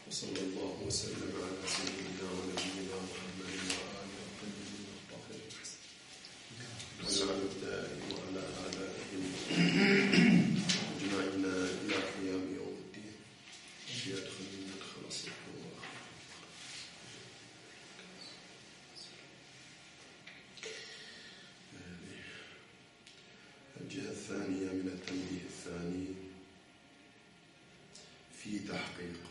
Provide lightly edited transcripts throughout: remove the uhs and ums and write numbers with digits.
وصلى الله وسلم على سيدنا ونبينا محمد وآله الطيبين الطاهرين والعلى الدائم وعلى آلائهم أجمعين إلى قيام يوم الدين يدخل مدخل الصدق والآخرة. الجهة الثانية من التنبيه الثاني في تحقيق،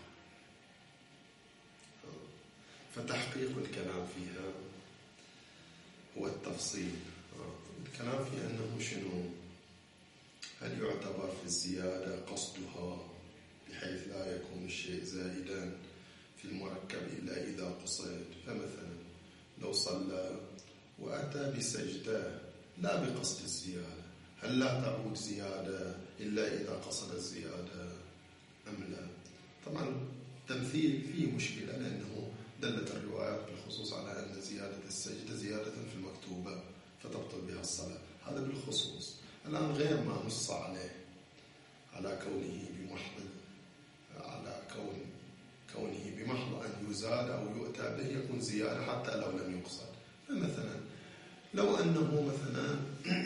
فتحقيق الكلام فيها هو التفصيل. الكلام في أنه شنو؟ هل يعتبر في الزيادة قصدها بحيث لا يكون الشيء زائدا في المركب إلا إذا قصد؟ فمثلا لو صلى وأتى بسجدة لا بقصد الزيادة، هل لا تعود زيادة إلا إذا قصد الزيادة أم لا؟ طبعا التمثيل فيه مشكلة، لأنه دلت الروايات بالخصوص على أن زيادة السجدة زيادة في المكتوبة فتبطل بها الصلاة، هذا بالخصوص. الآن غير ما نص عليه على كونه بمحض، على كونه بمحض أن يزاد أو يؤتى به يكون زيادة حتى لو لم يقصد. فمثلا لو أنه مثلا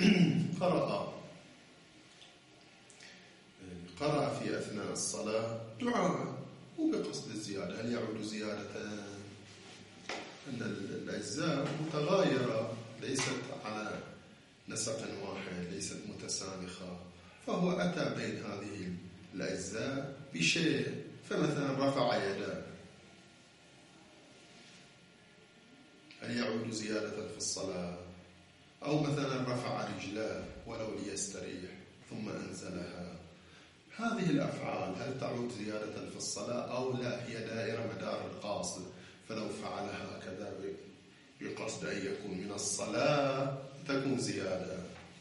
قرأ في أثناء الصلاة دعاء وبقصد الزيادة، هل يعود زيادة؟ أن الأجزاء متغايرة ليست على نسق واحد، ليست متسانخة، فهو أتى بين هذه الأجزاء بشيء، فمثلا رفع يده، هل يعود زيادة في الصلاة؟ أو مثلا رفع رجلاه ولو ليستريح ثم أنزلها، هذه الأفعال هل تعود زيادة في الصلاة أو لا؟ هي دائرة مدار القاصد، فلو فعلها هكذا بقصد أن يكون من الصلاة تكون زيادة.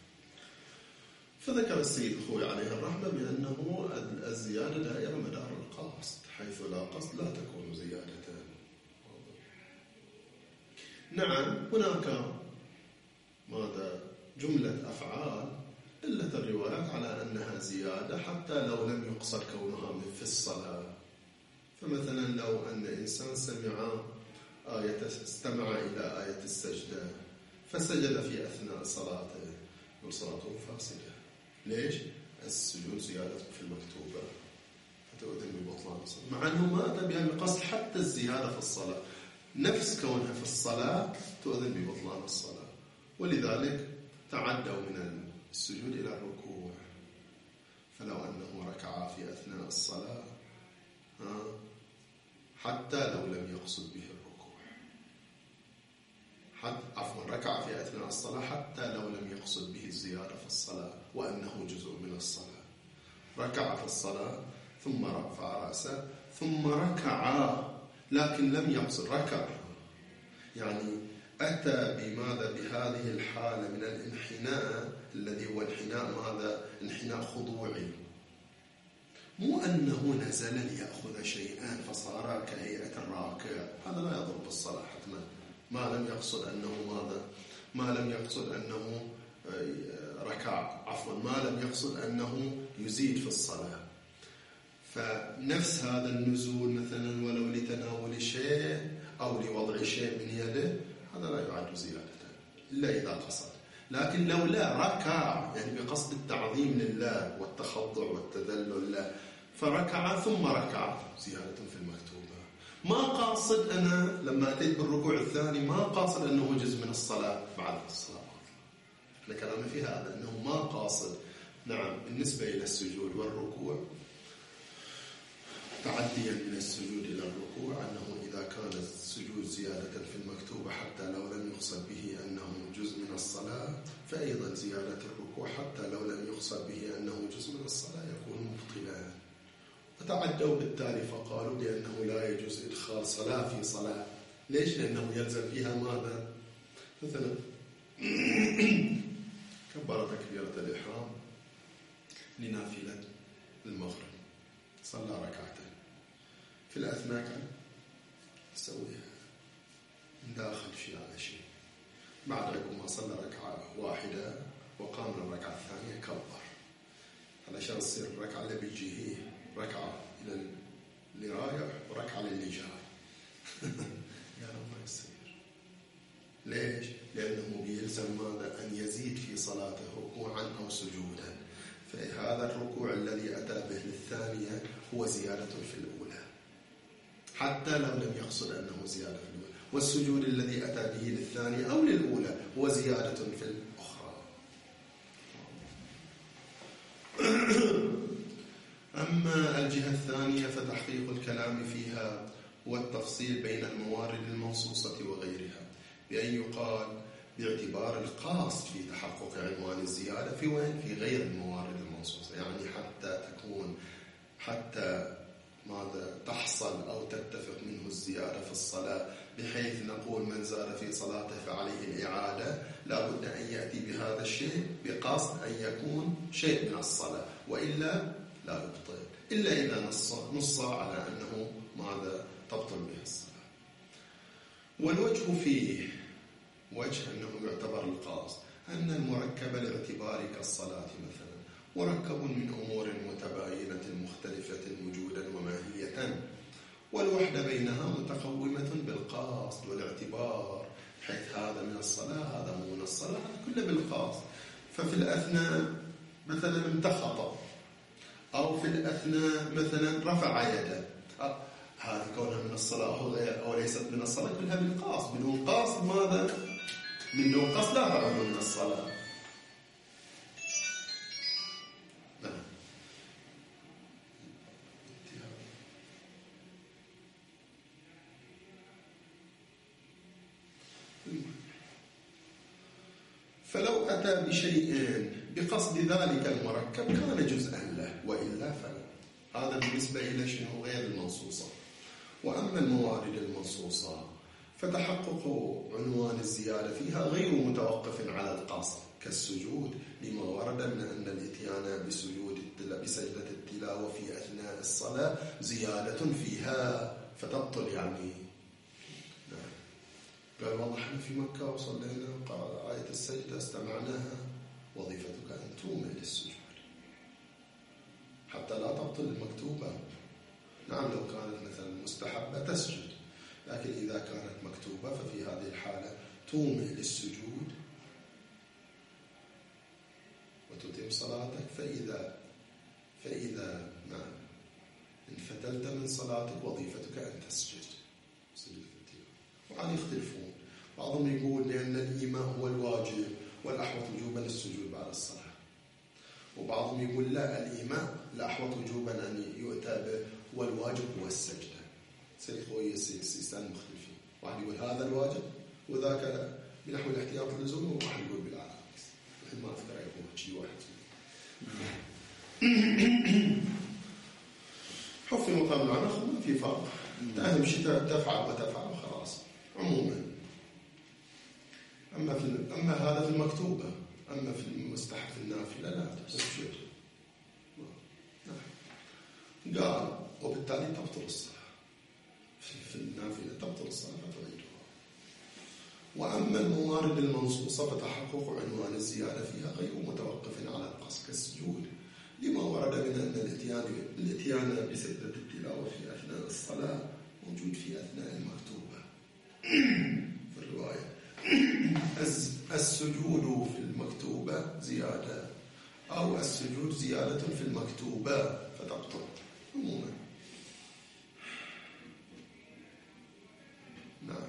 فذكر السيد الخوي عليه الرحمة بأنه الزيادة دائرة مدار القاصد، حيث لا قصد لا تكون زيادة. نعم هناك جملة أفعال دلت الروايات على أنها زيادة حتى لو لم يقصد كونها في الصلاة. فمثلا لو أن إنسان استمع إلى آية السجدة فسجد في أثناء صلاته، يقول صلاته فاسدة. ليش؟ السجود زيادة في المكتوبة فتؤذن ببطلان الصلاة، مع أنه ما أتى بها بقصد حتى الزيادة في الصلاة، نفس كونها في الصلاة تؤذن ببطلان الصلاة. ولذلك تعدوا من السجود إلى الركوع، فلو أنه ركع في أثناء الصلاة حتى لو لم يقصد به الركوع، ركع في أثناء الصلاة حتى لو لم يقصد به الزيادة في الصلاة وأنه جزء من الصلاة، ركع في الصلاة ثم رفع رأسه ثم ركع لكن لم يقصد، ركع يعني أتى بماذا؟ بهذه الحالة من الانحناء الذي هو انحناء خضوعي، مو أنه نزل ليأخذ شيئا فصار كهيئة الراكع، هذا لا يضر بالصلاة حتما، ما لم يقصد أنه ركع، ما لم يقصد أنه يزيد في الصلاة. فنفس هذا النزول مثلا ولو لتناول شيء أو لوضع شيء من يده، هذا لا يعد زيادة إلا إذا قصد. لكن لو لا ركع يعني بقصد التعظيم لله والتخضع والتذلل له، فركع ثم ركع زيادة في المكتوبة، ما قاصد أنا لما أتيت بالركوع الثاني ما قاصد أنه جزء من الصلاة بعد الصلاة. لكلام في هذا أنه ما قاصد. نعم بالنسبة إلى السجود والركوع تعديا من السجود إلى الركوع، أنه إذا كان السجود زيادة في المكتوبة حتى لو لم يقصد به أنه جزء من الصلاة، فأيضا زيادة الركوع حتى لو لم يقصد به أنه جزء من الصلاة يكون مبطلا. وتعدوا بالتالي فقالوا بأنه لا يجوز إدخال صلاة في صلاة. ليش؟ لأنه يلزم فيها ماذا؟ مثلا كبر تكبيرة الإحرام لنافلة المغرب، صلى ركعتين، في الأثناء كان يسويها داخل شيء على شيء، بعد ما صلى ركعة واحدة وقام للركعة الثانية كبر علشان تصير الركعة اللي بيجيه ركعة اللي رايح وركعة اللي جاي. قالوا ما يصير. ليش؟ لأنه بيلزم ماذا؟ أن يزيد في صلاته ركوعا أو سجودا، فهذا الركوع الذي أتى به للثانية هو زيادة في الأولى حتى لو لم يقصد أنه زيادة في الأولى، والسجود الذي أتى به للثانية أو للأولى هو زيادة في الأخرى. أما الجهة الثانية فتحقيق الكلام فيها هو التفصيل بين الموارد المنصوصة وغيرها، بأن يقال باعتبار القاصد في تحقق عنوان الزيادة في وين؟ في غير الموارد المنصوصة، يعني حتى ماذا تحصل أو تتفق منه الزيادة في الصلاة، بحيث نقول من زاد في صلاته فعليه الإعادة، لا بد أن يأتي بهذا الشيء بقصد أن يكون شيء من الصلاة، وإلا لا يبطل، إلا إذا نص على أنه ماذا تبطل به الصلاة. والوجه فيه وجه أنه يعتبر القاصد أن المركب الاعتباري كالصلاة مثلا مركب من أمور متباينة مختلفة وجودا وماهية، والوحدة بينها متقومة بالقاصد والاعتبار، حيث هذا من الصلاة هذا مو من الصلاة، هذا كله بالقاصد. ففي الأثناء مثلا انتخط، أو في الأثناء مثلا رفع يده، هذه كونها من الصلاة أو ليست من الصلاة كلها بالقاصد. بدون قاصد ماذا؟ من دون قصد لا تعد من الصلاة. نعم. فلو أتى بشيء بقصد ذلك المركب كان جزءا له، وإلا فلا. هذا بالنسبة إلى شنو؟ غير المنصوصة. وأما الموارد المنصوصة فتحقق عنوان الزيادة فيها غير متوقف على القصد، كالسجود، لما ورد من أن الإتيان بسجدة التلاوة في أثناء الصلاة زيادة فيها فتبطل يعني. قال والله احنا في مكة وصلينا قال آية السجدة استمعناها، وظيفتك أن تومئ للسجود حتى لا تبطل المكتوبة. نعم لو كانت مثلا مستحبة تسجد، لكن إذا كانت مكتوبة ففي هذه الحالة تومئ للسجود وتتم صلاتك. فإذا نعم انفتلت من صلاتك وظيفتك أن تسجد. وعن يختلفون، بعضهم يقول لأن الإيماء هو الواجب والأحوط وجوبا للسجود بعد الصلاة، وبعضهم يقول لا، الإيماء الأحوط وجوبا أن يؤتى به والواجب هو السجدة. سيخوي سيستان مختلفين، واحد يقول هذا الواجب وذاك بنحو الاحتياط اللزومي، وواحد يقول بالعكس. ما أذكر يقول شيء واحد. حف في مقام العنخ ما في فرق، أهم شيء تفعل وتفعل وخلاص عموما. أما هذا في المكتوبة، أما في المستحب في النافلة لا تسجد. قال وبالتالي تبطل الصلاة في النافلة، تبطل الصلاة فتعيدها. وأما الموارد المنصوصة فتحقق عنوان الزيادة فيها غير متوقف على القصد كالسجود، لما ورد من أن الاتيان بسجدة التلاوة في أثناء الصلاة موجود في أثناء المكتوبة. في الرواية السجود في المكتوبة زيادة، أو السجود زيادة في المكتوبة فتبطل عموما. نعم.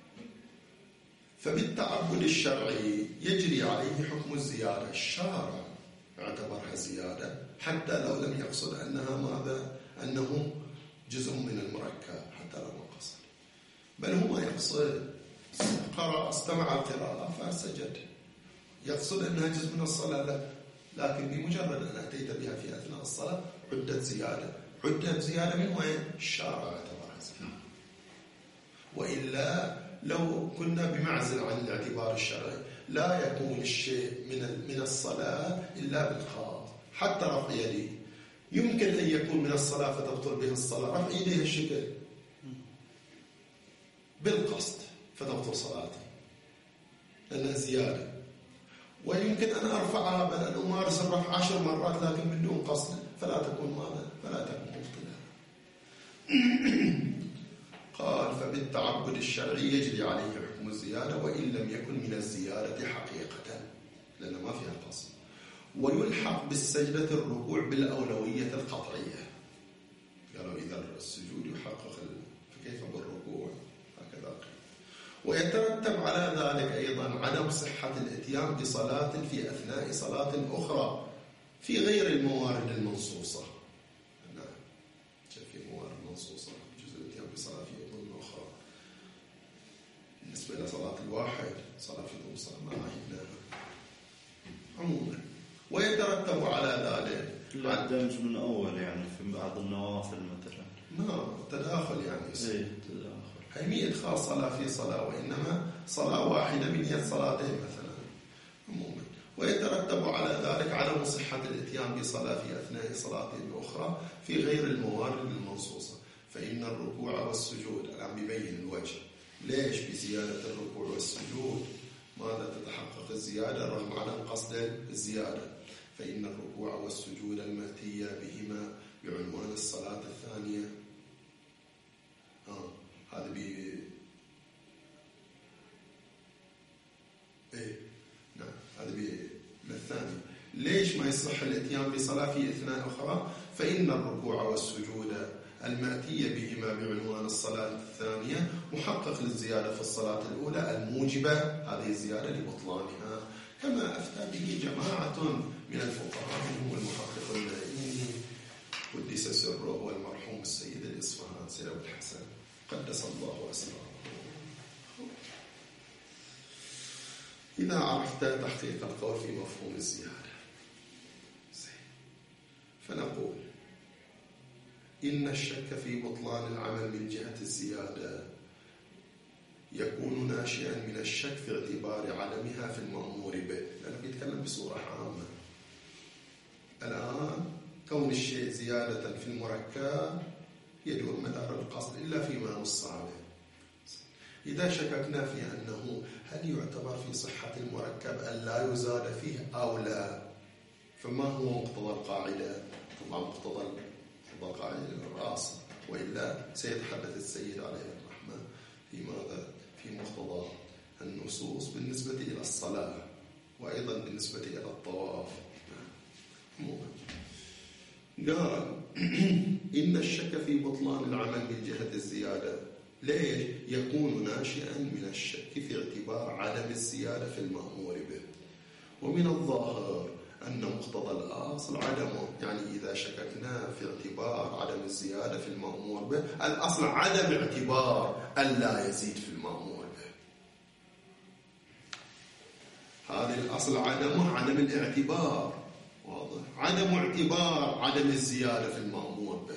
فبالتعبد الشرعي يجري عليه حكم الزيادة. الشارع اعتبرها زيادة حتى لو لم يقصد أنها ماذا؟ أنه جزء من المركب، حتى لو ما قصد، بل هو ما يقصد قرأ استمع القراءة فسجد، يقصد أنها جزء من الصلاة لا، لكن بمجرد أن أتيت بها في أثناء الصلاة عدت زيادة من وين؟ الشارع اعتبرها زيادة. وإلا لو كنا بمعزل عن الاعتبار الشرعي لا يكون الشيء من الصلاة إلا بالقصد. حتى رفع يدي يمكن أن يكون من الصلاة فتبطل به الصلاة، رفع يديه الشكل بالقصد فتبطل صلاتي لأنها زيادة. ويمكن أن أرفعها بل أن أمارس الرفع 10 مرات لكن بدون قصد، فلا تكون ماذا؟ فلا تكون مبطلة. التعبد الشرعي يجري عليه حكم الزيادة وإن لم يكن من الزيادة حقيقة، لأن ما فيها قصد. ويلحق بالسجدة الركوع بالأولوية القطعية. قالوا إذا السجود يحقق فكيف بالركوع؟ هكذا قيل. ويترتب على ذلك أيضا عدم صحة الإتيان بصلاة في أثناء صلاة أخرى في غير الموارد المنصوصة. نعم، في موارد منصوصة يجوز الإتيان بصلاة في ضمن أخرى. بالنسبة إلى صلاة الواحد، صلاة في ضمن صلاة ما عهدناها عموما. ويترتب على ذلك الدمج من أول، يعني في بعض النوافل مثلا ما تداخل يعني يصير تداخل. هي مي إدخال صلاة في صلاة، وإنما صلاة واحدة بنية صلاتين مثلا عموما. ويترتب على ذلك عدم صحة الإتيان بصلاة في أثناء صلاة أخرى في غير الموارد المنصوصة. فإن الركوع والسجود، الآن بيبين الوجه ليش بزيادة الركوع والسجود ماذا تتحقق الزيادة رغم عدم قصد الزيادة. فإن الركوع والسجود المأتية بهما بعنوان الصلاة الثانية، هذا نعم، هذا بالثاني. ليش ما يصح الاتيان بصلاة في أثناء أخرى؟ فإن الركوع والسجود المأتية بهما بعنوان الصلاة الثانية محقق للزيادة في الصلاة الأولى الموجبة هذه الزيادة لبطلانها، كما أفتى به جماعة من الفقهاء منهم المحقق النائي قدس سره والمرحوم السيد الإصفهاني سيد أبو الحسن قدس الله أسراره. إذا عرفت تحقيق القول في مفهوم الزيادة فنقول إن الشك في بطلان العمل من جهة الزيادة يكون ناشئا من الشك في اعتبار عدمها في المأمور به، لأنه بيتكلم بصورة عامة. الآن كون الشيء زيادة في المركب يدور مدار القصد إلا فيما نص عليه. إذا شككنا في أنه هل يعتبر في صحة المركب أن لا يزاد فيه أو لا، فما هو مقتضى القاعدة؟ طبعا مقتضى القاعدة الرأس، وإلا سيتحدث السيد عليه الرحمة في ماذا؟ في مقتضى النصوص بالنسبة إلى الصلاة وأيضا بالنسبة إلى الطواف. قال إن الشك في بطلان العمل من جهة الزيادة ليش؟ يكون ناشئا من الشك في اعتبار عدم الزيادة في المأمور به، ومن الظاهر أن مقتضى الأصل عدمه، يعني إذا شككنا في اعتبار عدم الزيادة في المأمور به الأصل عدم اعتبار ألا يزيد في المأمور به. هذا الأصل عدمه عدم الاعتبار، واضح؟ عدم اعتبار عدم الزيادة في المأمور به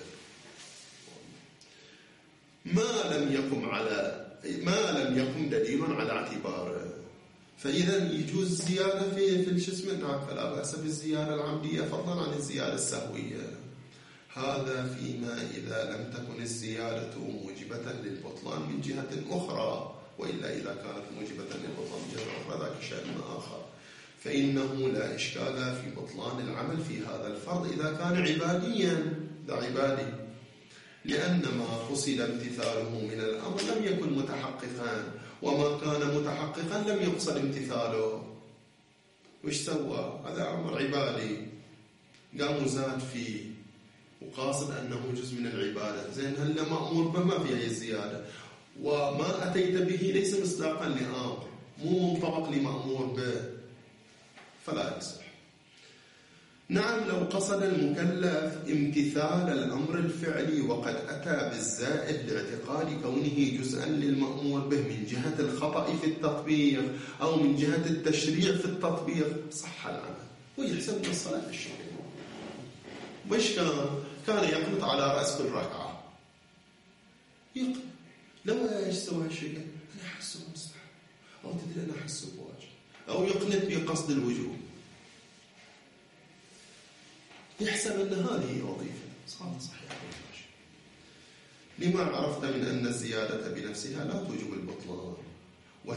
ما لم يقم دليل على اعتباره. فإذا يجوز الزيادة في الجسم، نعم، فلا بأس بالزيادة العمدية فضلا عن الزيادة السهوية. هذا فيما إذا لم تكن الزيادة موجبة للبطلان من جهة أخرى، وإلا إذا كانت موجبة للبطلان من جهة أخرى ذاك شأن آخر. فإنه لا إشكال في بطلان العمل في هذا الفرض إذا كان عباديا، ذا عبادي، لأن ما قصد امتثاله من الأمر لم يكن متحققا، وما كان متحققا لم يقصد امتثاله. وش سوى؟ هذا أمر عبادي قام زاد فيه وقاصد أنه جزء من العبادة، زين هل مأمور به ما فيه أي زيادة، وما أتيت به ليس مصداقا لأمر، مو منطبق لمأمور به، فلا يصح. نعم، لو قصد المكلف امتثال الأمر الفعلي وقد أتى بالزائد لاعتقاد كونه جزءا للمأمور به من جهة الخطأ في التطبيق أو من جهة التشريع في التطبيق، صح العمل ويحسب الصلاة الشرعية. وش كان يقنط على رأس كل ركعة، يقنط. لو ايش سوى هالشيء؟ أنا أحسه مستحب، أو تدري أنا أحسه بواجب، أو يقنط بقصد الوجوب، يحسب أن هذه وظيفة صار صحيح. لما عرفت من أن الزيادة بنفسها لا توجب البطلان،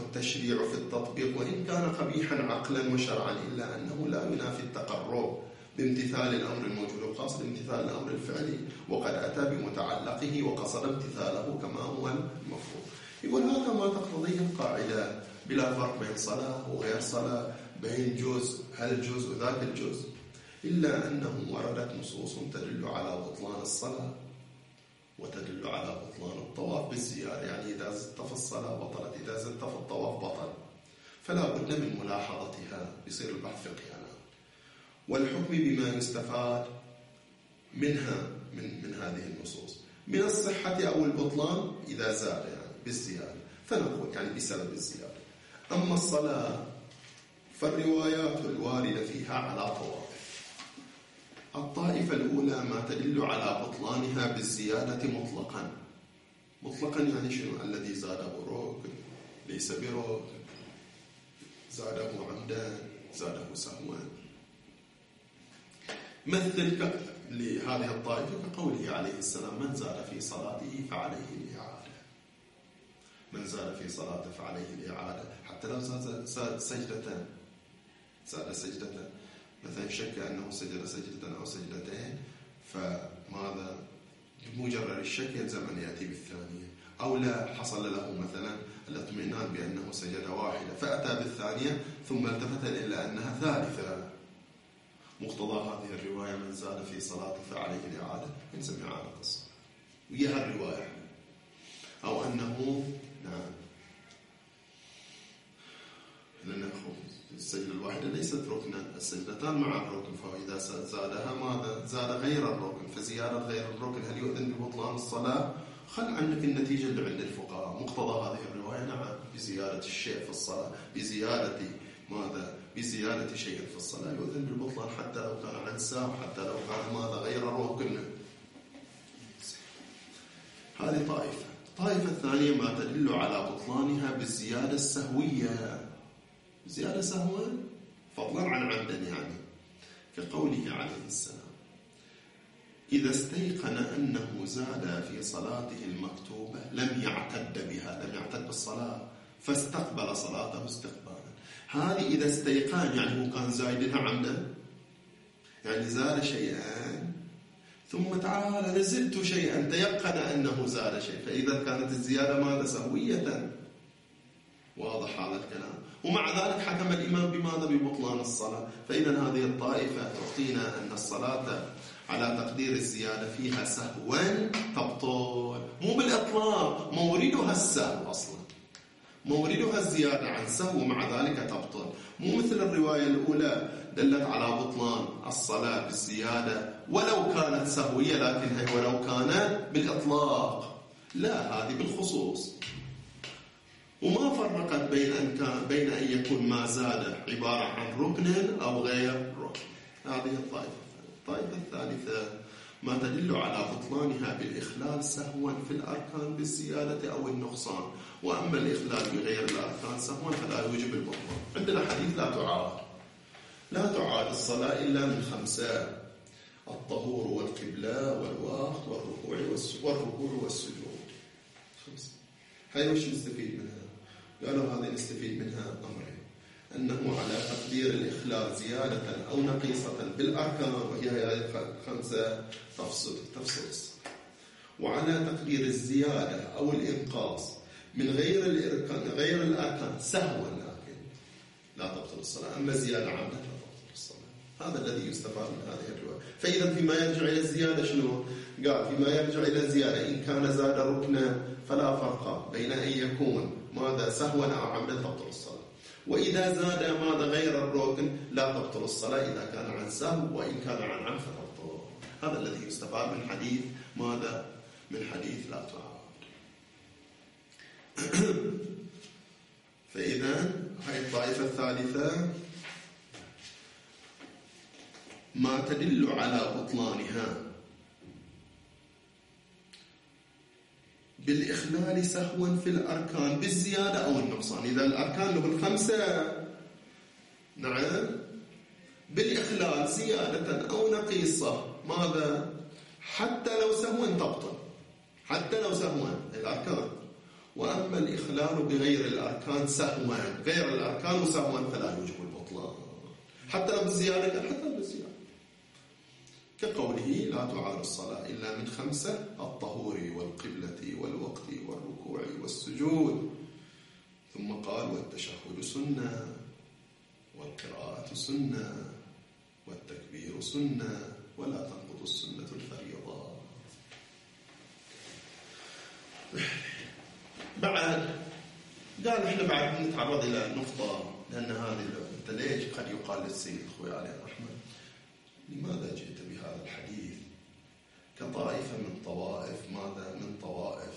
والتشريع في التطبيق وإن كان قبيحا عقلا وشرعا إلا أنه لا ينافي التقرب، بامتثال الأمر الموجود القاصد امتثال الأمر الفعلي، وقد أتى بمتعلقه وقصد امتثاله كما هو المفروض. يقول هذا ما تقتضيه القاعدة، بلا فرق بين صلاة وغير صلاة، بين جزء هل الجزء ذاك الجزء، إلا أنه وردت نصوص تدل على بطلان الصلاة وتدل على بطلان الطواف بالزيادة، يعني إذا زدت في الصلاة بطلت، إذا زدت في الطواف بطل، فلا بد من ملاحظتها، يصير البحث فقهي الآن، والحكم بما يستفاد منها من هذه النصوص من الصحة أو البطلان إذا زاد يعني بالزيادة، فنقول يعني بسبب الزيادة. أما الصلاة فالروايات الواردة فيها على طوائف. الطائفة الأولى ما تدل على بطلانها بالزيادة مطلقا. مطلقا يعني شنو؟ الذي زاده ركن، ليس بركن، زاده عمدا، زاده سهوا. مثل لهذه الطائفة كقوله عليه السلام: من زاد في صلاته فعليه الإعادة. من زاد في صلاته فعليه الإعادة، حتى لو زاد سجدتان، زاد سجدتان، مثلا شك أنه سجد سجدة أو سجدتين، فماذا؟ بمجرد الشك يلزم أن يأتي بالثانية، أو لا حصل له مثلا الاطمئنان بأنه سجد واحدة فأتى بالثانية ثم التفت إلى أنها ثالثة. مقتضى هذه الرواية: من زاد في صلاته فعليه الإعادة، يلزم إعادة الصلاة. وهي الرواية، أو أنه نعم، لأن السجدة الواحدة ليست ركنا، السجدتان مع الركن، فإذا زادها ماذا؟ زاد غير الركن، فزيادة غير الركن هل يؤذن ببطلان الصلاة؟ خل عنك النتيجة اللي عند الفقهاء. مقتضى هذه الرواية نعم، بزيادة الشيء في الصلاة، بزيادة ماذا؟ بزيادة شيء في الصلاة يؤذن بالبطلان، حتى لو كان عن ساو، حتى لو كان ماذا؟ غير الركن. هذه طائفة. الطائفة الثانية ما تدل على بطلانها بالزيادة السهوية، زيادة سهوا فضلا عن عمدا، يعني كقوله عليه السلام: إذا استيقن أنه زاد في صلاته المكتوبة لم يعتد بها، لم يعتد بالصلاة، فاستقبل صلاته استقبالا. هذه إذا استيقن يعني هو كان زايدها عمدا، يعني زاد شيئا ثم تعالى زدت شيئا، تيقن أنه زاد شيء، فإذا كانت الزيادة ماذا؟ سهوية. واضح هذا الكلام. ومع ذلك حكم الإمام بماذا؟ ببطلان الصلاة. فإذا هذه الطائفة تعطينا أن الصلاة على تقدير الزيادة فيها سهوا تبطل، مو بالإطلاق، موردها السهو أصلا، موردها الزيادة عن سهو، ومع ذلك تبطل. مو مثل الرواية الأولى دلت على بطلان الصلاة بالزيادة ولو كانت سهوية، لكن هي ولو كانت بالإطلاق، لا، هذه بالخصوص. وما فرقت بين أن يكون ما زاد عبارة عن ركن أو غير ركن. هذه الطائفة. الطائفة الثالثة ما تدل على بطلانها بالإخلال سهوا في الأركان بالزيادة أو النقصان، وأما الإخلال بغير الأركان سهوا فلا يوجب البطلان. عندنا حديث لا تعاد الصلاة إلا من 5: الطهور والقبلة والوقت والركوع والسجود. 5. هاي وش نستفيد منها؟ قالوا هذه نستفيد منها أمرين: أنه على تقدير الإخلال زيادة أو نقيصة بالأركان، وهي 5 تفصل الصلاة، وعلى تقدير الزيادة أو الإنقاص من غير الأركان سهوا، لكن لا تبطل الصلاة. أما زيادة عامة لا تبطل الصلاة. هذا الذي يستفاد من هذه الرواية. فإذا فيما يرجع إلى الزيادة شنو؟ قال فيما يرجع إلى الزيادة إن كان زاد ركنا فلا فرق بين أن يكون ماذا؟ سهوا أو عمدا تبطل الصلاة. وإذا زاد ماذا؟ غير الركن لا تبطل الصلاة إذا كان عن سهو، وإن كان عن عمد فتبطل. هذا الذي يستفاد من حديث ماذا؟ من حديث لا تعاد. فإذا هاي الطائفة الثالثة ما تدل على بطلانها بالإخلال سهوا في الأركان بالزيادة أو النقصان. إذا الأركان له 5 نعم، بالإخلال زيادة أو نقيصة ماذا؟ حتى لو سهوا تبطل، حتى لو سهوا الأركان. وأما الإخلال بغير الأركان سهوا، غير الأركان وسهوا فلا يوجب البطلان، حتى لو بالزيادة، حتى بالزيادة. كقوله لا تعاد الصلاة إلا من 5: الطهور والقبلة والوقت والركوع والسجود. ثم قال والتشهد سنة، والقراءة سنة، والتكبير سنة، ولا تنقض السنة الفريضة. بعد قال احنا بعد نتعرض إلى نقطة، لأن هذه أنت ليش قد يقال للسيد الخوي عليه الرحمة لماذا جئت بهذا الحديث كطائفة من طوائف ماذا من طوائف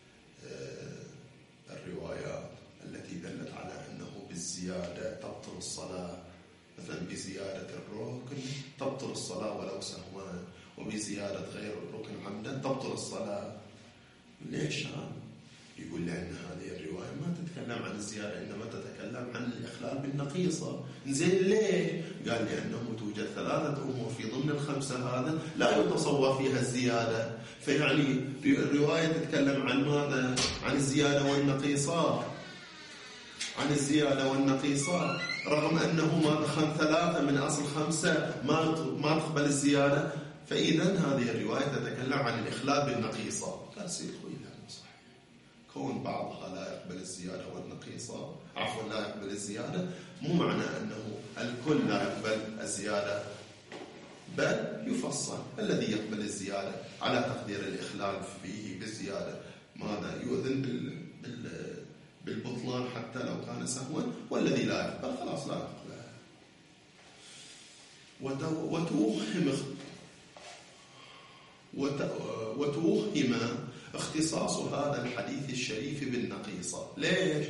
الروايات التي دلت على أنه بالزيادة تبطل الصلاة، مثلا بزيادة الركن تبطل الصلاة ولو سهوا، وبزيادة غير الركن عمدا تبطل الصلاة. ليش يقول لأن هذه الرواية ما تتكلم عن الزيادة إنما تتكلم عن الإخلال بالنقيصة. زين ليه؟ قال لأنه توجد 3 أمور في ضمن ال5 هذا لا يتصور فيها الزيادة، فيعني الرواية تتكلم عن ماذا؟ عن الزيادة والنقيصات، عن الزيادة والنقيصات، رغم أنه ما دخل 3 من أصل 5 ما تقبل الزيادة. فإذا هذه الرواية تتكلم عن الإخلال بالنقيصة. قال سيد خوي لا صحيح، كون بعضها لا يقبل الزيادة والنقيصة عفوا لا يقبل الزيادة مو معنى أنه الكل لا يقبل الزيادة، بل يفصل الذي يقبل الزيادة على تقدير الإخلال فيه بالزيادة ماذا يؤذن بالبطلان حتى لو كان سهوا، والذي لا يقبل خلاص لا يقبل. وتوهم اختصاص هذا الحديث الشريف بالنقيصة. ليش؟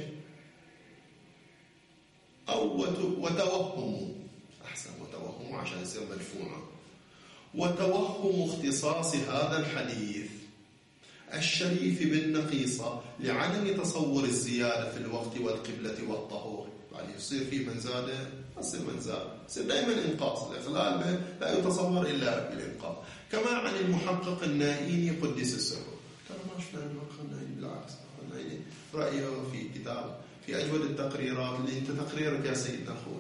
أو وتوهم أحسن، وتوهم عشان يصير مدفوعا. وتوهم اختصاص هذا الحديث الشريف بالنقيصة لعدم تصور الزيادة في الوقت والقبلة والطهور. يعني يصير في من زاد يصير من زاد، يصير دائما إنقاص. الإخلال لا يتصور إلا بالإنقاص. كما عن المحقق النائيني قدس سره. ترى ما شفنا المحقق النائيني، بالعكس النائيني رأيه في كتاب في أجود التقريرات اللي أنت تقريرك يا سيدنا أخوي،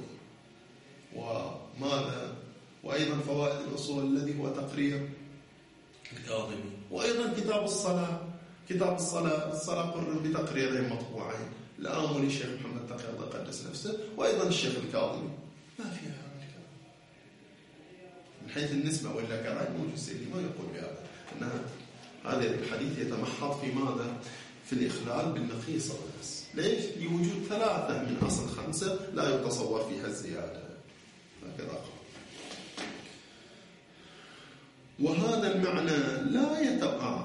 وماذا وأيضا فوائد الأصول الذي هو تقرير الكاظمي، وأيضا كتاب الصلاة. كتاب الصلاة قرر بتقريرين مطبوعين، الآملي الشيخ محمد تقي الله قدس نفسه، وأيضا الشيخ الكاظمي. ما فيها هذا الكلام من حيث النسبة، ولا كرأي موجود السيدي ما يقول بهذا أن هذا الحديث يتمحض في ماذا؟ في الإخلال بالنقيصة بس. ليش؟ لوجود 3 من أصل 5 لا يتصور فيها الزيادة. هكذا. وهذا المعنى لا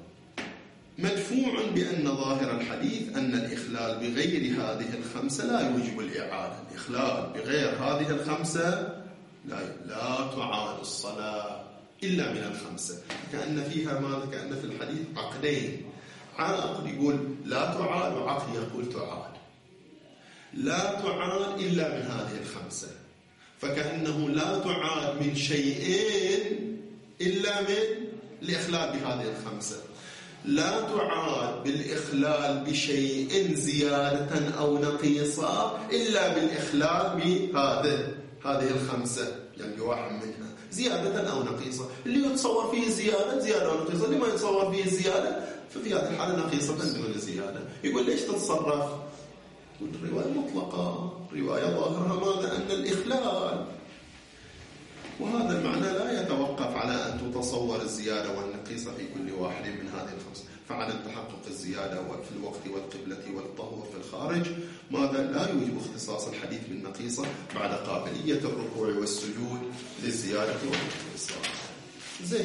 مدفوع بأن ظاهر الحديث أن الإخلال بغير هذه ال5 لا يوجب الإعادة. الإخلال بغير هذه ال5 لا تعاد الصلاة إلا من ال5. كأن فيها ماذا؟ كأن في الحديث عقدين، عقد يقول لا تعاد، وعقد يقول تعاد. لا تعاد إلا من هذه ال5، فكأنه لا تعاد من شيئين إلا من الإخلال بهذه ال5. لا تعاد بالإخلال بشيء زيادة أو نقيصة إلا بالإخلال بهذه ال5، يعني واحد منها زيادة أو نقيصة. اللي يتصور فيه زيادة أو نقيصة، اللي ما يتصور فيه زيادة ففي هذه الحالة نقيصة دون زيادة. يقول ليش تتصرف؟ يقول الرواية مطلقة، رواية ظاهرها ماذا؟ أن الإخلال. وهذا المعنى لا يتوقف على أن تتصور الزيادة والنقيصة في كل واحد من هذه ال5، فعلى تحقق الزيادة في الوقت والقبلة والطهور في الخارج ماذا؟ لا يوجب اختصاص الحديث بالنقيصة بعد قابلية الركوع والسجود للزيادة والنقيصة. زين.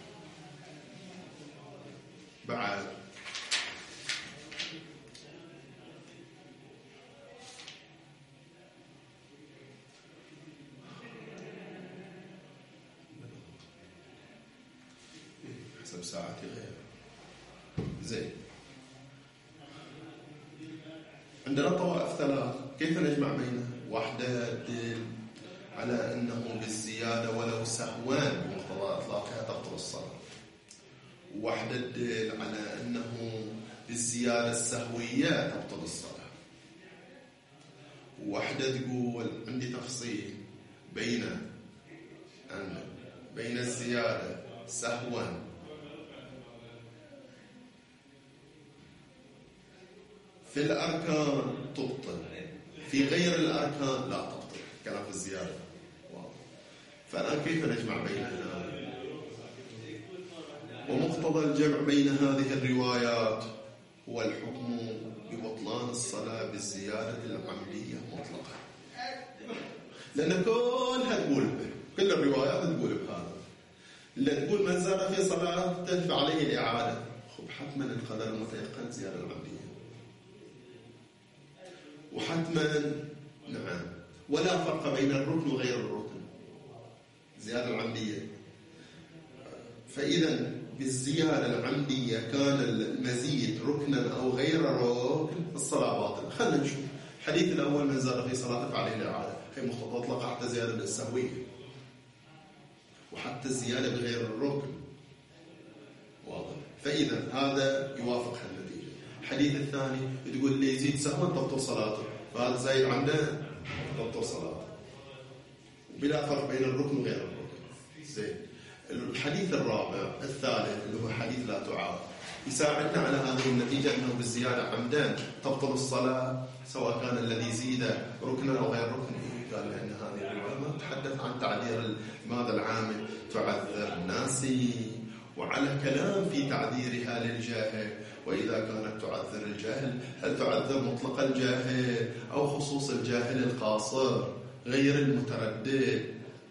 بعد حسب ساعتي غير. زين. عندنا طوائف 3، كيف نجمع بينها؟ واحدة تدل على أنه بالزيادة ولو سهوان بمقتضى إطلاقها تبطل الصلاة، واحدة تدل على أنه بالزيادة السهوية تبطل الصلاة، واحدة تقول عندي تفصيل بين بين الزيادة سهوا في الأركان تبطل، في غير الأركان لا تبطل. كلام في الزيادة واضح. فالآن كيف نجمع بينها؟ ومقتضى الجمع بين هذه الروايات هو الحكم ببطلان الصلاة بالزيادة العمدية مطلقا، لأن كلها تقول به، كل الروايات تقول بهذا. اللي تقول من زاد في صلاته فعليه الإعادة، خب حتما القدر المتيقن زيادة العمدية، وحتما نعم ولا فرق بين الركن وغير الركن زيادة العمدية. فإذا بالزيادة العمدية كان المزيد ركنا أو غير ركن الصلاة باطلة. خلنا نشوف الحديث الأول من زاد في صلاته فعليه الإعادة، هي مخطط أطلق حتى زيادة بالسهوية وحتى الزيادة بغير الركن واضح. فإذا هذا يوافق النتيجة. الحديث الثاني تقول اللي يزيد سهوا تبطل صلاته، فهذا زايد عنده تبطل صلاته بلا فرق بين الركن وغير الركن. زين. الحديث الرابع الثالث اللي هو حديث لا تعاد يساعدنا على هذه النتيجة، أنه بالزيادة عمدا تبطل الصلاة سواء كان الذي زيد ركنا أو غير ركن. قال لأن هذه الرواية ما تتحدث عن تعذير ماذا العامل، تعذر الناسي، وعلى كلام في تعذيرها للجاهل. وإذا كانت تعذر الجاهل هل تعذر مطلق الجاهل أو خصوص الجاهل القاصر غير المتردد؟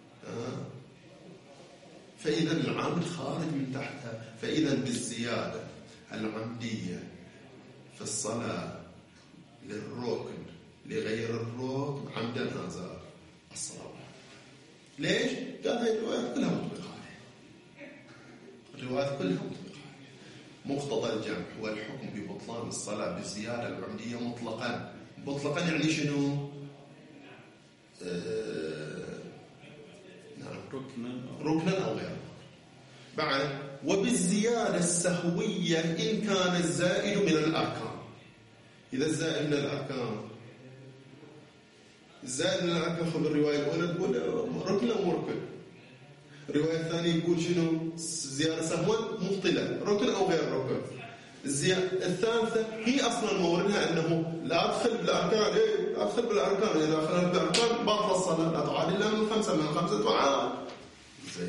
فإذا العامل خارج من تحتها. فإذا بالزيادة العمدية في الصلاة للركن لغير الركن عمدا هذا الصلاة. ليش؟ قال هذه الروايات كلها مطبقة عليه، الروايات كلها مطبقة عليه. مقتضى الجمع هو الحكم ببطلان الصلاة بالزيادة العمدية مطلقا. مطلقا يعني شنو؟ ركنا أو غيره. بعد وبالزيادة السهوية إن كان الزائد من الأركان. إذا الزائد من الأركان، الزائد من الأركان خذ الرواية الأولى تقول ركن أو مركن، الرواية الثانية يقول شنو؟ زيادة سهوا مبطلة ركن أو غير ركن. الثالثة هي أصلا موردها أنه لا أدخل بالأركان. لا أدخل بالأركان، إذا دخلت بالأركان باطل الصلاة، لا تعاد إلا من خمسة تعاد. زين.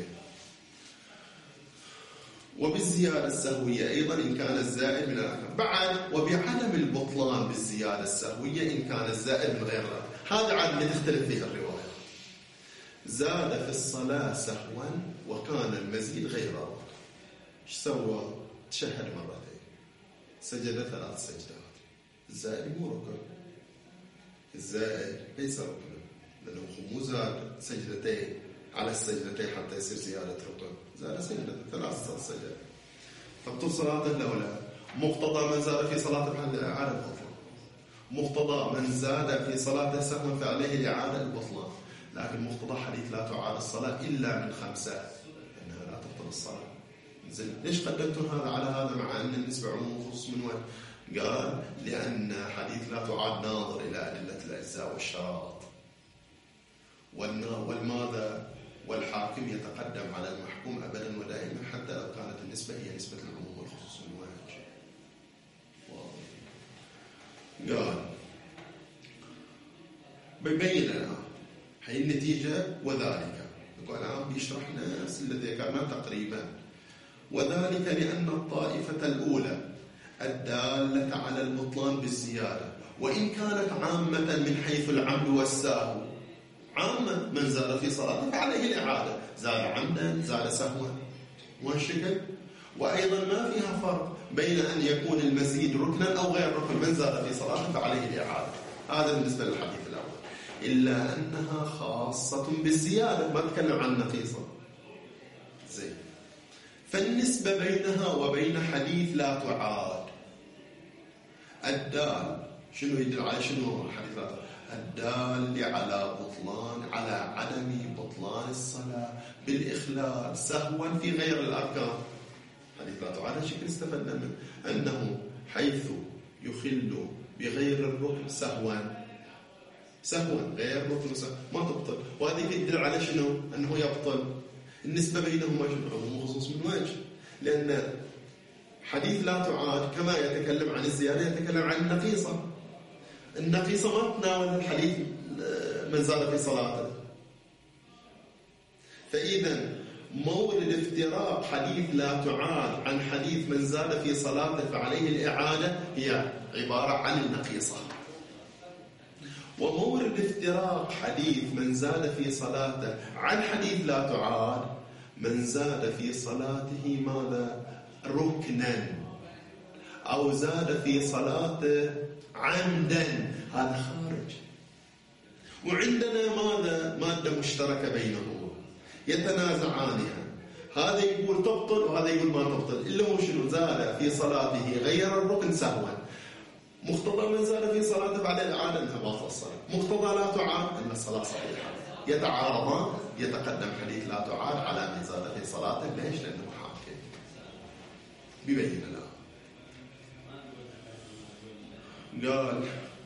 وبالزيادة السهوية أيضا إن كان الزائد من الأركان. بعد وبعدم البطلان بالزيادة السهوية إن كان الزائد من غير الأركان. هذا عاد اللي تختلف فيه الرواية. زاد في الصلاة سهوا وكان المزيد غير ركن. ايش سوى؟ تشهد مرتين، سجد 3 سجدات. الزائد مو ركن، الزائد ليس ركنا، لأنه مو زاد سجدتين على السجدتين حتى يصير زيادة ركن، زاد سجدة 3 سجدات. فبطل صلاة الأولى. مقتضى من زاد في صلاة فعليه الإعادة البطلان. مقتضى من زاد في صلاة سهوا فعليه الإعادة البطلان. لكن مقتضى حديث لا تعاد الصلاة إلا من 5 إنها لا تبطل الصلاة. زين. ليش قدمتم هذا على هذا مع أن النسبة عموم خصوص من وين؟ قال لأن حديث لا تعاد ناظر إلى أدلة الأجزاء والشرائط، والماذا والحاكم يتقدم على المحكوم أبدا ودائما حتى لو كانت النسبة هي نسبة العموم والخصوص من وين. قال بيبين لنا هي النتيجة وذلك. يقول الآن بيشرح نفس الذي ذكرناه تقريبا. وذلك لأن الطائفة الأولى الدالة على البطلان بالزيادة وإن كانت عامة من حيث العمد والسهو، عامة من زاد في صلاته فعليه الإعادة، زاد عمدا زاد سهوا والشكل. وأيضا ما فيها فرق بين أن يكون المزيد ركنا أو غير ركن، من زاد في صلاته فعليه الإعادة. هذا بالنسبة للحديث الأول. إلا أنها خاصة بالزيادة، ما تكلم عن نقيصة. زين. فالنسبة بينها وبين حديث لا تعاد الدال شنو يدل على شنو حديث لا تعاد؟ الدال على بطلان، على عدم بطلان الصلاة بالإخلال سهوا في غير الأركان. حديث لا تعاد شكل استفدنا منه أنه حيث يخل بغير الركن سهوا غير ركن سهوا ما تبطل. وهذه يدل على شنو؟ أنه يبطل. النسبة بينهما عموم وخصوص من وجه، لأن حديث لا تعاد كما يتكلم عن الزيادة يتكلم عن النقيصة. النقيصة ما تناول الحديث من زاد في صلاته. فإذا مورد افتراق حديث لا تعاد عن حديث من زاد في صلاته فعليه الإعادة هي عبارة عن النقيصة. ومورد افتراق حديث من زاد في صلاته عن حديث لا تعاد من زاد في صلاته ماذا؟ ركنا أو زاد في صلاته عمدا، هذا خارج. وعندنا ماذا؟ مادة مشتركة بينهما يتنازعانها، هذا يقول تبطل وهذا يقول ما تبطل، إلا هو شنو؟ زاد في صلاته غير الركن سهوا. مقتضى من زاد في صلاته بعد الإعادة أنها باطلة الصلاة، مقتضى لا تعاد أن الصلاة صحيحة. يتعارضان، يتقدم حديث لا تعاد على من زاد في صلاته. ليش؟ لأنه حاكم بيبين له. قال